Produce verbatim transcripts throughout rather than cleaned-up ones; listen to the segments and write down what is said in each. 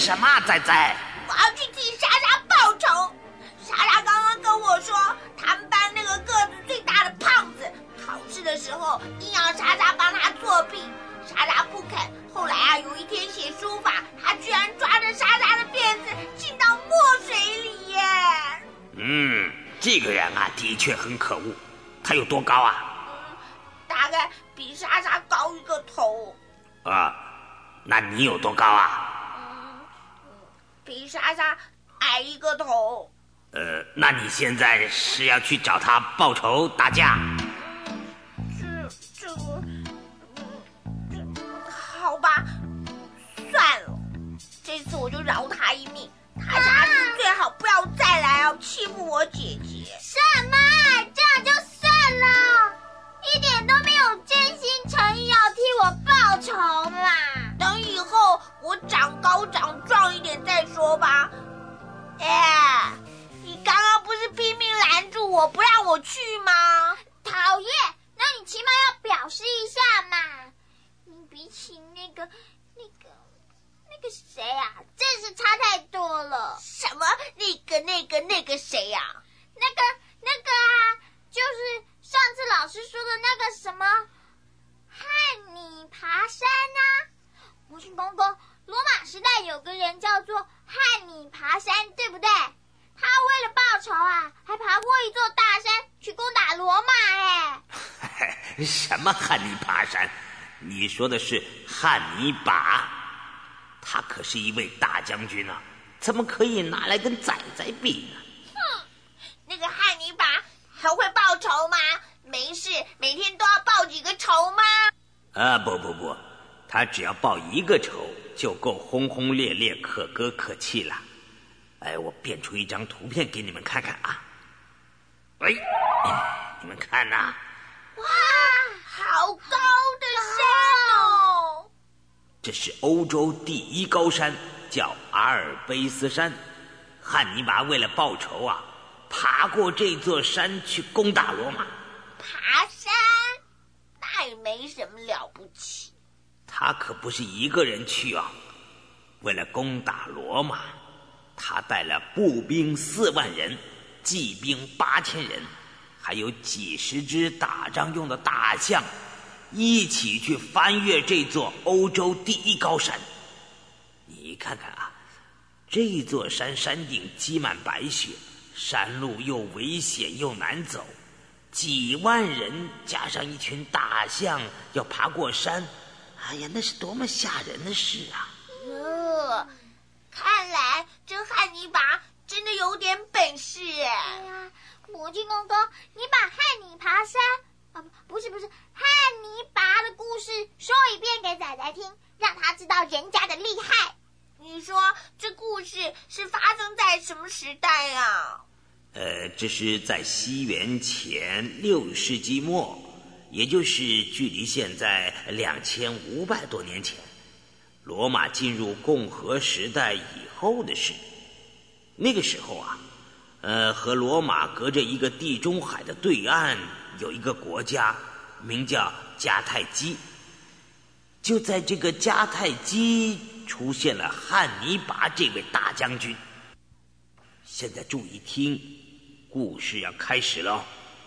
什么啊，仔仔？ 我要去替莎莎报仇。莎莎刚刚跟我说，他们班那个个子最大的胖子，考试的时候硬要莎莎帮他作弊，莎莎不肯。后来啊，有一天写书法，他居然抓着莎莎的辫子浸到墨水里耶。 嗯，这个人啊，的确很可恶。他有多高啊？ 嗯，大概比莎莎高一个头。 啊，那你有多高啊？ 嗯，比莎莎矮一个头。 呃，那你现在是要去找他报仇打架？ 嗯，这这个，嗯，这好吧，算了，这次我就饶他一命。他下次最好不要再来哦，欺负我姐姐。 什么？这样就算了？一点都没有真心诚意要替我报仇啦！ 等以后我长高长壮一点再说吧。哎，你刚刚不是拼命拦住我不让我去吗？ 讨厌，那你起码要表示一下嘛。你比起那个那个那个谁啊，真是差太多了。 什么那个那个那个谁呀、啊？ 那个那个啊，就是上次老师说的那个什么汉尼拔山啊。魔镜公公，罗马时代有个人叫做汉尼拔山，对不对？他为了报仇啊，还爬过一座大山去攻打罗马。 哎，什么汉尼拔山？你说的是汉尼拔，他可是一位大将军啊，怎么可以拿来跟仔仔比呢？ 哼，那个汉尼拔还会报仇吗？没事，每天都要报几个仇吗？ 啊，不不不，他只要报一个仇就够轰轰烈烈、可歌可泣了。哎，我变出一张图片给你们看看啊！哎，你们看呐、啊！ 哇，好高的山哦！ 这是欧洲第一高山，叫阿尔卑斯山。汉尼拔为了报仇啊，爬过这座山去攻打罗马。 爬山？那也没什么了不起。 他可不是一个人去啊，为了攻打罗马，他带了步兵四万人，骑兵八千人，还有几十只打仗用的大象，一起去翻越这座欧洲第一高山。你看看啊，这座山山顶积满白雪，山路又危险又难走，几万人加上一群大象要爬过山，哎呀，那是多么吓人的事啊！ 呃，看来这汉尼拔真的有点本事哎。 对呀，魔镜公公，你把汉尼拔山啊不不是不是汉尼拔的故事说一遍给仔仔听，让他知道人家的厉害。 你说这故事是发生在什么时代啊？ 呃，这是在西元前六世纪末，也就是距离现在两千五百多年前，罗马进入共和时代以后的事。那个时候啊，呃，和罗马隔着一个地中海的对岸有一个国家，名叫迦太基。就在这个迦太基出现了汉尼拔这位大将军。现在注意听，故事要开始了。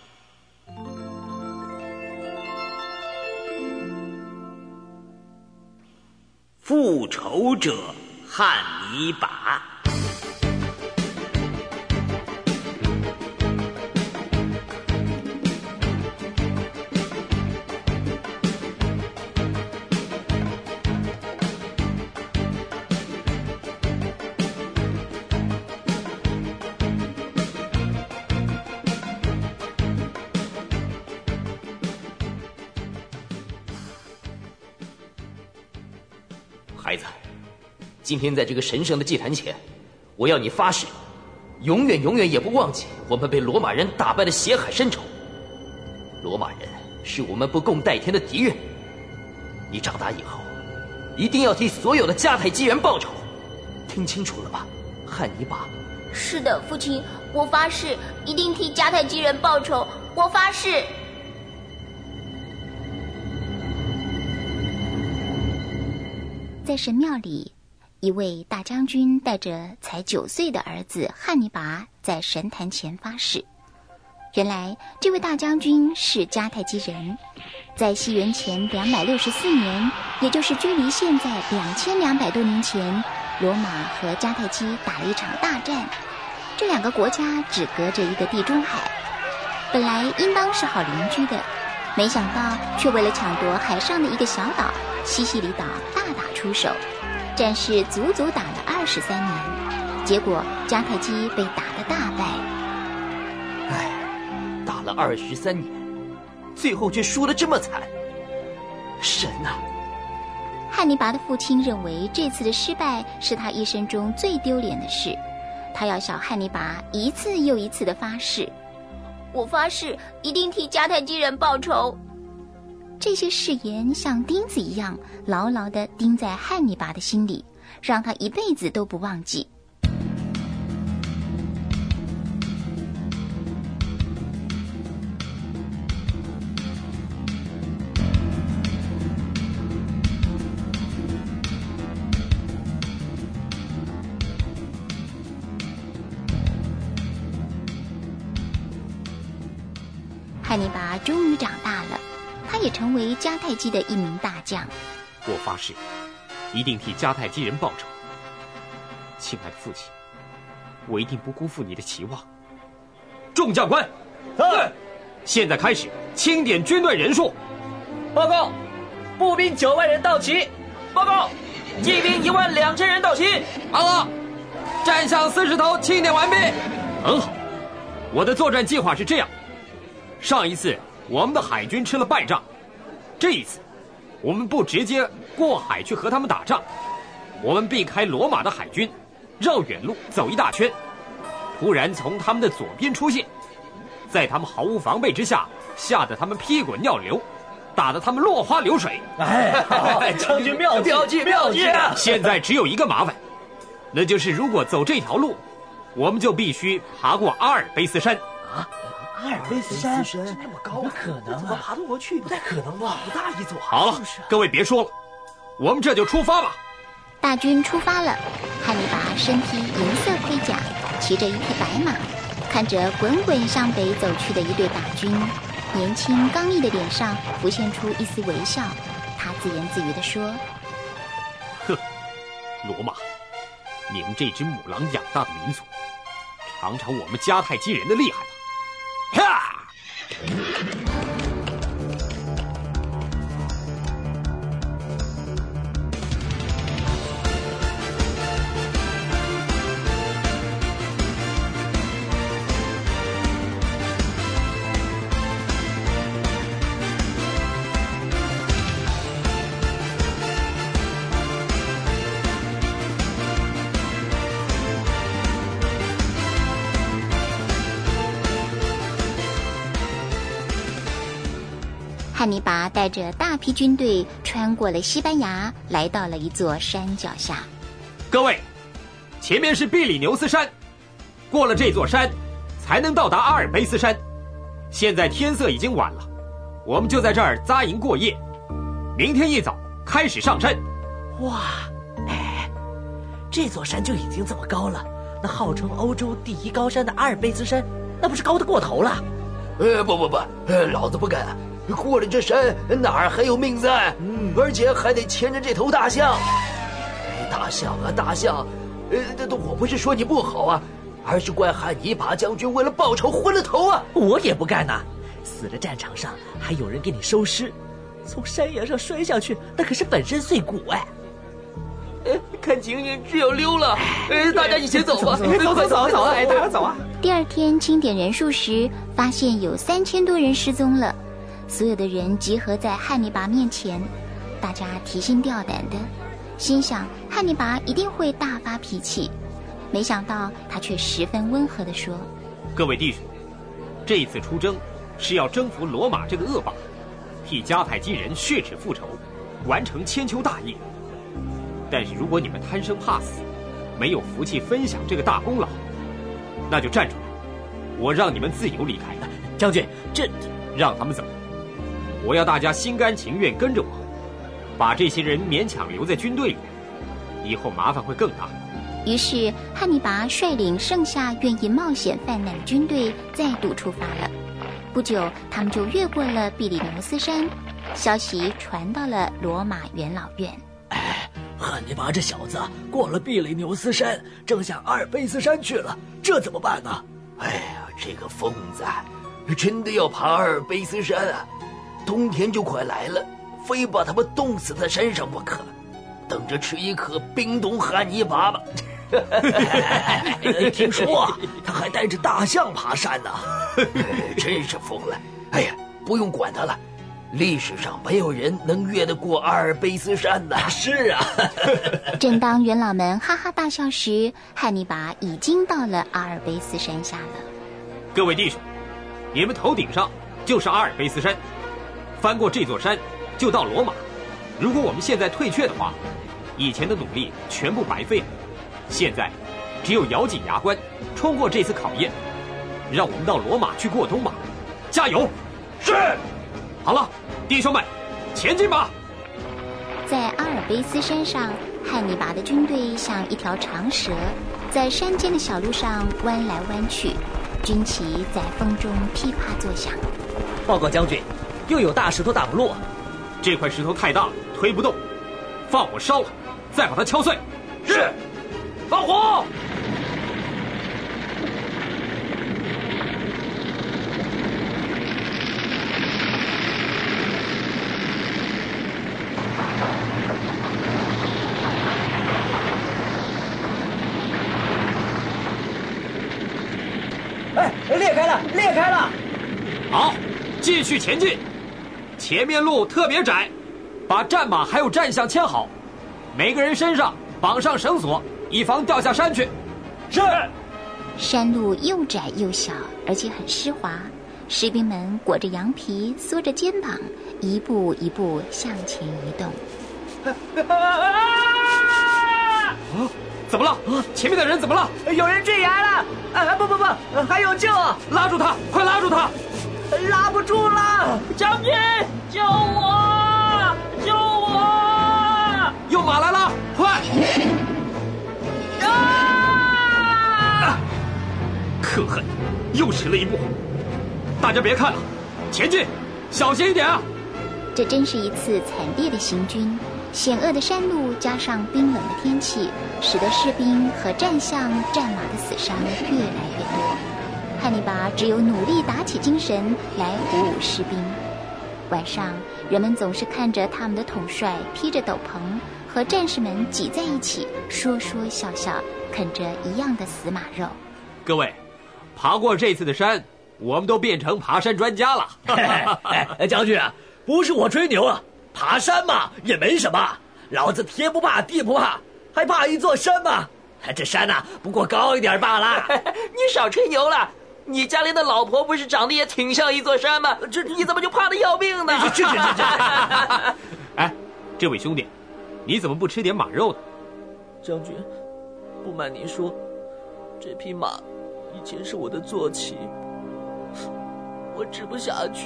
复仇者汉尼拔。 孩子，今天在这个神圣的祭坛前，我要你发誓，永远永远也不忘记我们被罗马人打败的血海深仇。罗马人是我们不共戴天的敌人。你长大以后，一定要替所有的迦太基人报仇，听清楚了吧，汉尼拔？ 是的，父亲，我发誓一定替迦太基人报仇，我发誓。 在神庙里， 一位大将军带着才九岁的儿子汉尼拔在神坛前发誓。原来这位大将军是迦太基人，在西元前两百六十四年，也就是距离现在两千两百多年前，罗马和迦太基打了一场大战。这两个国家只隔着一个地中海，本来应当是好邻居的，没想到却为了抢夺海上的一个小岛西西里岛大打出手，战事足足打了二十三年，结果迦太基被打得大败。 唉，打了二十三年，最后却输得这么惨，神啊！ 汉尼拔的父亲认为这次的失败是他一生中最丢脸的事，他要小汉尼拔一次又一次的发誓， 我发誓一定替迦太基人报仇。 这些誓言像钉子一样牢牢地钉在汉尼拔的心里，让他一辈子都不忘记。汉尼拔终于长大了，他也成为迦太基的一名大将。 我发誓，一定替迦太基人报仇。亲爱的父亲，我一定不辜负你的期望。众将官，对，现在开始清点军队人数。 报告，步兵九万人到齐。报告，骑兵一万两千人到齐。 报告，战象四十头清点完毕。 很好，我的作战计划是这样。上一次我们的海军吃了败仗，这一次我们不直接过海去和他们打仗，我们避开罗马的海军，绕远路走一大圈，突然从他们的左边出现，在他们毫无防备之下，吓得他们屁滚尿流，打得他们落花流水。 哎，将军妙计妙计妙计啊！ 现在只有一个麻烦，那就是如果走这条路，我们就必须爬过阿尔卑斯山。 啊，阿尔卑斯山那么高，不可能啊！怎么爬得过去？不太可能吧？不大一座。 好了，各位别说了，我们这就出发吧。 大军出发了，汉尼拔身披银色盔甲，骑着一匹白马，看着滚滚向北走去的一队大军，年轻刚毅的脸上浮现出一丝微笑。他自言自语地说： 哼，罗马，你们这只母狼养大的民族，尝尝我们迦太基人的厉害吧！哈！ 汉尼拔带着大批军队穿过了西班牙，来到了一座山脚下。 各位，前面是比利牛斯山，过了这座山才能到达阿尔卑斯山。现在天色已经晚了，我们就在这儿扎营过夜，明天一早开始上山。 哇，哎，这座山就已经这么高了，那号称欧洲第一高山的阿尔卑斯山，那不是高得过头了？ 呃，不不不，呃，老子不敢。过了这山，哪儿还有命在？嗯，而且还得牵着这头大象。哎，大象啊，大象！呃，这我不是说你不好啊，而是怪汉尼拔将军为了报仇昏了头啊！ 我也不干呐，死了战场上还有人给你收尸，从山崖上摔下去，那可是粉身碎骨哎！ 呃，看情形只有溜了，呃，大家一起走吧， 走走走走走，哎，大家走啊！ 第二天清点人数时，发现有三千多人失踪了。所有的人集合在汉尼拔面前，大家提心吊胆的，心想汉尼拔一定会大发脾气。没想到他却十分温和地说： 各位弟兄，这一次出征是要征服罗马这个恶霸，替迦太基人血耻复仇，完成千秋大业。但是如果你们贪生怕死，没有福气分享这个大功劳，那就站出来，我让你们自由离开。 将军，这让他们走，我要大家心甘情愿跟着我，把这些人勉强留在军队里， 以后麻烦会更大。 于是汉尼拔率领剩下愿意冒险犯难的军队再度出发了。不久，他们就越过了比利牛斯山，消息传到了罗马元老院。 哎，汉尼拔这小子过了比利牛斯山，正向阿尔卑斯山去了，这怎么办呢？ 哎呀，这个疯子，真的要爬阿尔卑斯山啊！冬天就快来了，非把他们冻死在山上不可，等着吃一颗冰冻汉尼拔吧。 听说啊，他还带着大象爬山呢， 真是疯了！哎呀，不用管他了，历史上没有人能越得过阿尔卑斯山的。 是啊。 正当元老们哈哈大笑时，汉尼拔已经到了阿尔卑斯山下了。 各位弟兄，你们头顶上就是阿尔卑斯山，翻过这座山就到罗马。如果我们现在退却的话，以前的努力全部白费了。现在只有咬紧牙关冲过这次考验，让我们到罗马去过冬吧！加油！ 是。 好了，弟兄们，前进吧！ 在阿尔卑斯山上，汉尼拔的军队像一条长蛇，在山间的小路上弯来弯去，军旗在风中噼啪作响。 报告将军，又有大石头打不落。 这块石头太大了，推不动，放火烧了，再把它敲碎。 是。放火！哎，裂开了，裂开了！ 好，继续前进。前面路特别窄，把战马还有战象牵好，每个人身上绑上绳索，以防掉下山去。 是。 山路又窄又小，而且很湿滑，士兵们裹着羊皮，缩着肩膀，一步一步向前移动。 啊！怎么了？前面的人怎么了？ 有人坠崖了！啊，不不不，还有救！ 拉住他，快拉住他！ 拉不住了！ 将军，救我！救我！ 有马来了，快！啊！可恨，又迟了一步。大家别看了，前进，小心一点啊！ 这真是一次惨烈的行军，险恶的山路加上冰冷的天气，使得士兵和战象、战马的死伤越来越多。汉尼拔只有努力打起精神来鼓舞士兵。晚上，人们总是看着他们的统帅披着斗篷，和战士们挤在一起，说说笑笑，啃着一样的死马肉。 各位，爬过这次的山，我们都变成爬山专家了。 哎，将军啊，不是我吹牛啊，爬山嘛也没什么，老子天不怕地不怕，还怕一座山吗？这山呐、啊，不过高一点罢了。 你少吹牛了，你家里的老婆不是长得也挺像一座山吗？这你怎么就怕得要命呢？ 这这这这！ 哎，这位兄弟，你怎么不吃点马肉呢？ 将军，不瞒您说，这匹马以前是我的坐骑，我吃不下去。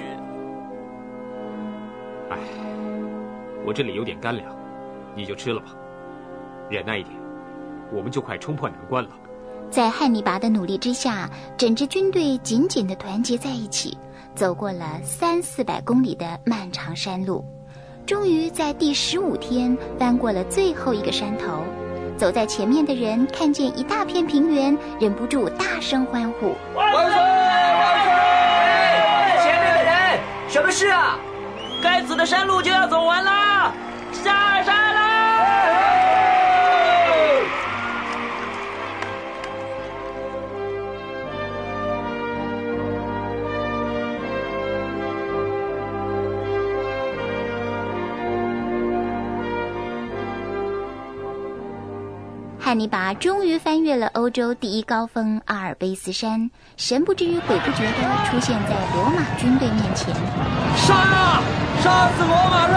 哎，我这里有点干粮，你就吃了吧，忍耐一点，我们就快冲破难关了。 在汉尼拔的努力之下，整支军队紧紧地团结在一起，走过了三四百公里的漫长山路，终于在第十五天翻过了最后一个山头。走在前面的人看见一大片平原，忍不住大声欢呼： 万岁！万岁！前面的人，什么事啊？ 该死的山路就要走完了，下山啦！ 汉尼拔终于翻越了欧洲第一高峰阿尔卑斯山，神不知鬼不觉地出现在罗马军队面前。 杀啊！杀死罗马人！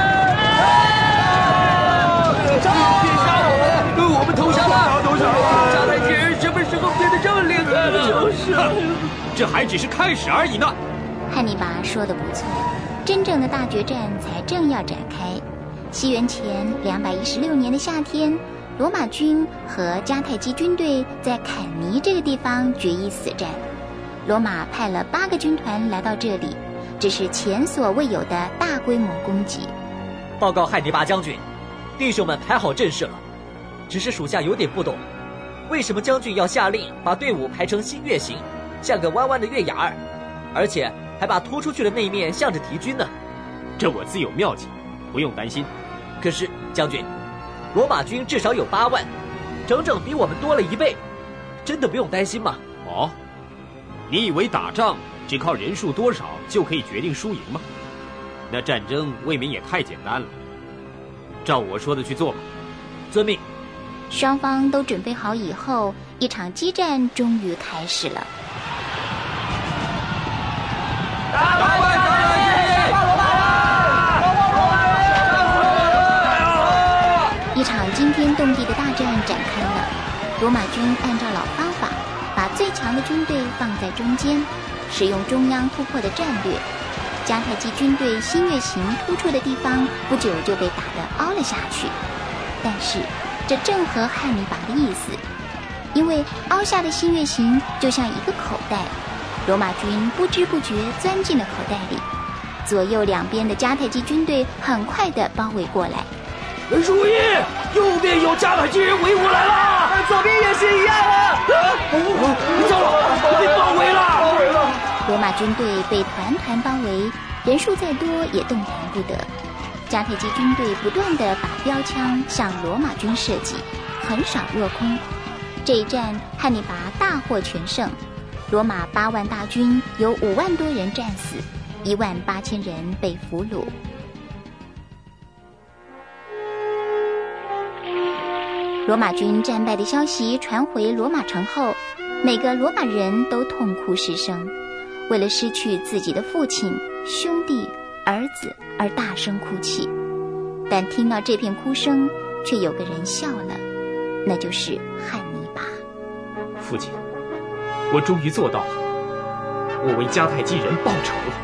别杀我们！我们投降了！投降了！迦太基人什么时候变得这么厉害了？就是， 这还只是开始而已呢。 汉尼拔说得不错，真正的大决战才正要展开。西元前两百一十六年的夏天， 罗马军和迦太基军队在坎尼这个地方决一死战。罗马派了八个军团来到这里，这是前所未有的大规模攻击。 报告汉尼拔将军，弟兄们排好阵势了，只是属下有点不懂，为什么将军要下令把队伍排成新月形，像个弯弯的月牙儿，而且还把突出去的那一面向着敌军呢？ 这我自有妙计，不用担心。 可是将军，罗马军至少有八万，整整比我们多了一倍，真的不用担心吗？ 哦，你以为打仗只靠人数多少就可以决定输赢吗？那战争未免也太简单了。照我说的去做吧。 遵命。 双方都准备好以后，一场激战终于开始了。 打罗马！ 一场惊天动地的大战展开了。罗马军按照老方法，把最强的军队放在中间，使用中央突破的战略。迦太基军队新月形突出的地方不久就被打得凹了下去，但是这正合汉尼拔的意思，因为凹下的新月形就像一个口袋，罗马军不知不觉钻进了口袋里，左右两边的迦太基军队很快地包围过来。 注意，右边有迦太基人围过来了， 左边也是一样啊！ 糟了，被包围了！ 罗马军队被团团包围，人数再多也动弹不得。迦太基军队不断地把标枪向罗马军射击，很少落空。这一战，汉尼拔大获全胜，罗马八万大军有五万多人战死，一万八千人被俘虏。罗马军战败的消息传回罗马城后，每个罗马人都痛哭失声，为了失去自己的父亲、兄弟、儿子而大声哭泣。但听到这片哭声，却有个人笑了，那就是汉尼拔。 父亲，我终于做到了，我为迦太基人报仇了。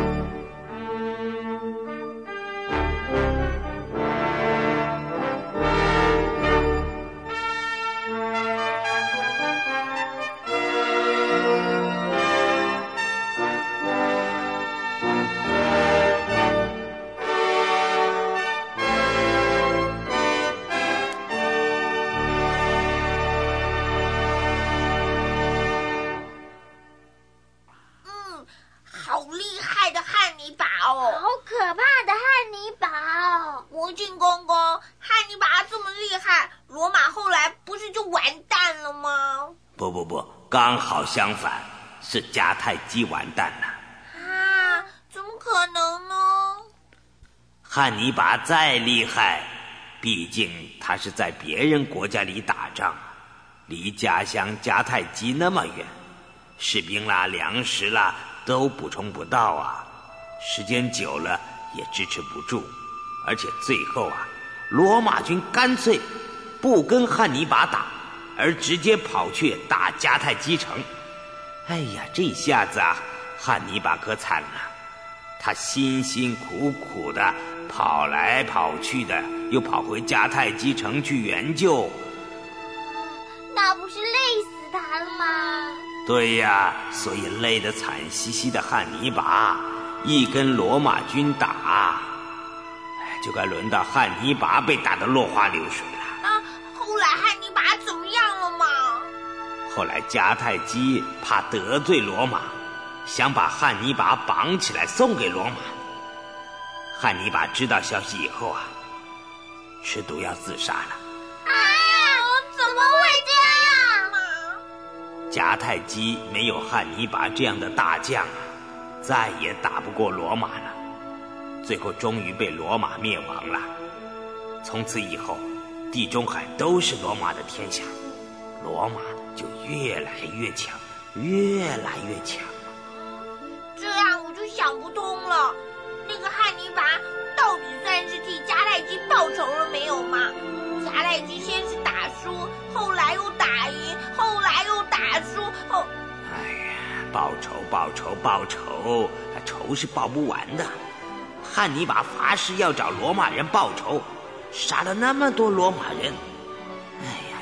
刚好相反，是迦太基完蛋了。 啊，怎么可能呢？ 汉尼拔再厉害，毕竟他是在别人国家里打仗，离家乡迦太基那么远，士兵啦、粮食啦都补充不到啊，时间久了也支持不住。而且最后啊，罗马军干脆不跟汉尼拔打，而直接跑去打迦太基城。哎呀，这下子啊，汉尼拔可惨了，他辛辛苦苦的跑来跑去的，又跑回迦太基城去援救， 那不是累死他了吗？ 对呀，所以累得惨兮兮的汉尼拔一跟罗马军打，就该轮到汉尼拔被打得落花流水了。 啊，后来汉尼拔怎么样了吗？ 后来迦太基怕得罪罗马，想把汉尼拔绑起来送给罗马。汉尼拔知道消息以后啊，吃毒药自杀了。 哎呀，怎么会这样啊？迦太基没有汉尼拔这样的大将啊，再也打不过罗马了。最后终于被罗马灭亡了。从此以后，地中海都是罗马的天下，罗马就越来越强，越来越强。 这样我就想不通了，那个汉尼拔到底算是替迦太基报仇了没有嘛？迦太基先是打输，后来又打赢，后来又打输，后…… 哎呀，报仇报仇报仇，仇是报不完的。汉尼拔发誓要找罗马人报仇，杀了那么多罗马人，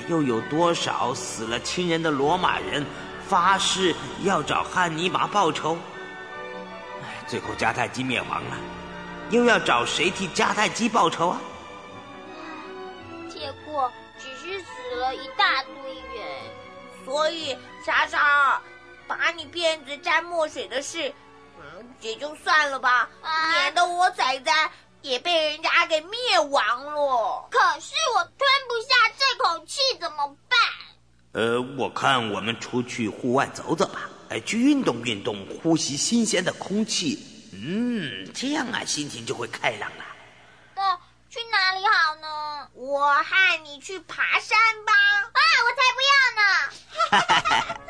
又有多少死了亲人的罗马人发誓要找汉尼拔报仇？哎，最后迦太基灭亡了，又要找谁替迦太基报仇啊？ 结果只是死了一大堆人。 所以莎莎，把你辫子沾墨水的事，嗯，也就算了吧，啊、免得我仔仔也被人家给灭亡了。 可是我吞不下这口气，怎么办？ 呃，我看我们出去户外走走吧，哎，去运动运动，呼吸新鲜的空气。嗯，这样啊，心情就会开朗了。 那去哪里好呢？ 我和你去爬山吧。 啊，我才不要呢！